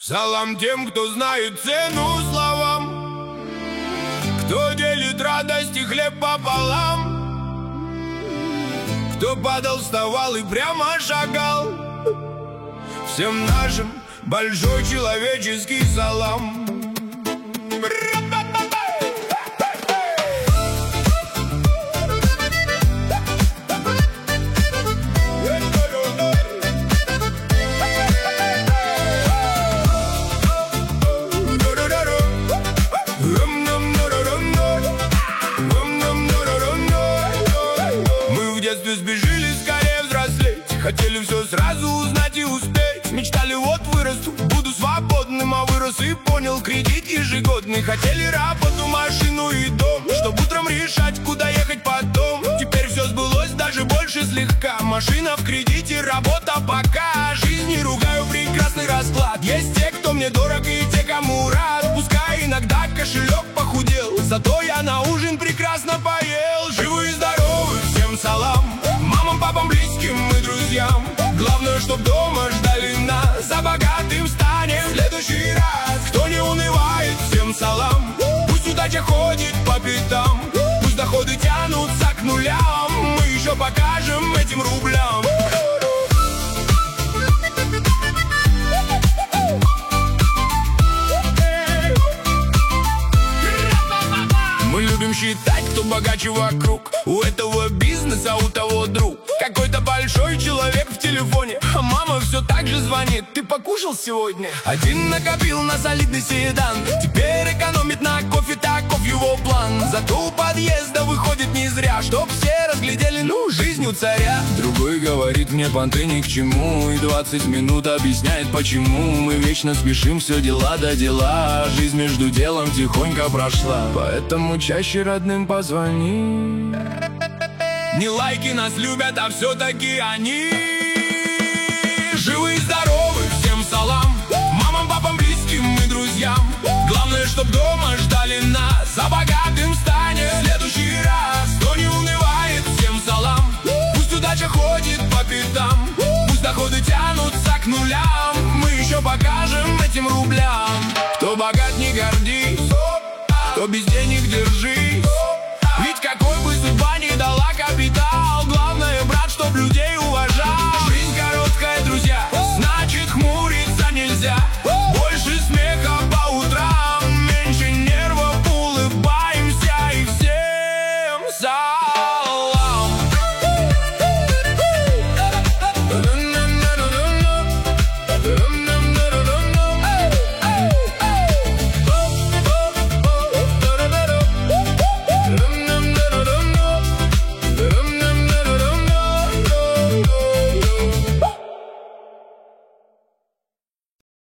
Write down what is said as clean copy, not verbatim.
Салам тем, кто знает цену словам, кто делит радость и хлеб пополам, кто падал, вставал и прямо шагал. Всем нашим большой человеческий салам. Сбежали скорее взрослеть, хотели все сразу узнать и успеть. Мечтали, вот вырасту, буду свободным, а вырос и понял, кредит ежегодный. Хотели работу, машину и дом, чтоб утром решать, куда ехать потом. Теперь все сбылось, даже больше слегка. Машина в кредите, работа пока. Жизнь не ругаю, прекрасный расклад. Есть те, кто мне дорог, и те, кому рад. Пускай иногда кошелек похудел, зато я на ужин прекрасно поел. Живы и здоровы, всем салам, мамам, папам, близким и друзьям. Главное, чтоб дома ждали нас, за богатым станем в следующий раз. Кто не унывает, всем салам, пусть удача ходит по пятам, пусть доходы тянутся к нулям, мы еще покажем этим рублям. Мы любим считать, кто богаче вокруг. У этого бизнеса, у того друг. Какой-то большой человек в телефоне, а мама все так же звонит: ты покушал сегодня? Один накопил на солидный седан, теперь экономит на кофе, таков его план. Зато у подъезда выходит не зря, чтоб все разглядели, ну, жизнь у царя. Другой говорит мне: понты ни к чему, и 20 минут объясняет, почему мы вечно спешим, все дела да дела. Жизнь между делом тихонько прошла, поэтому чаще родным позвони. Не лайки нас любят, а все-таки они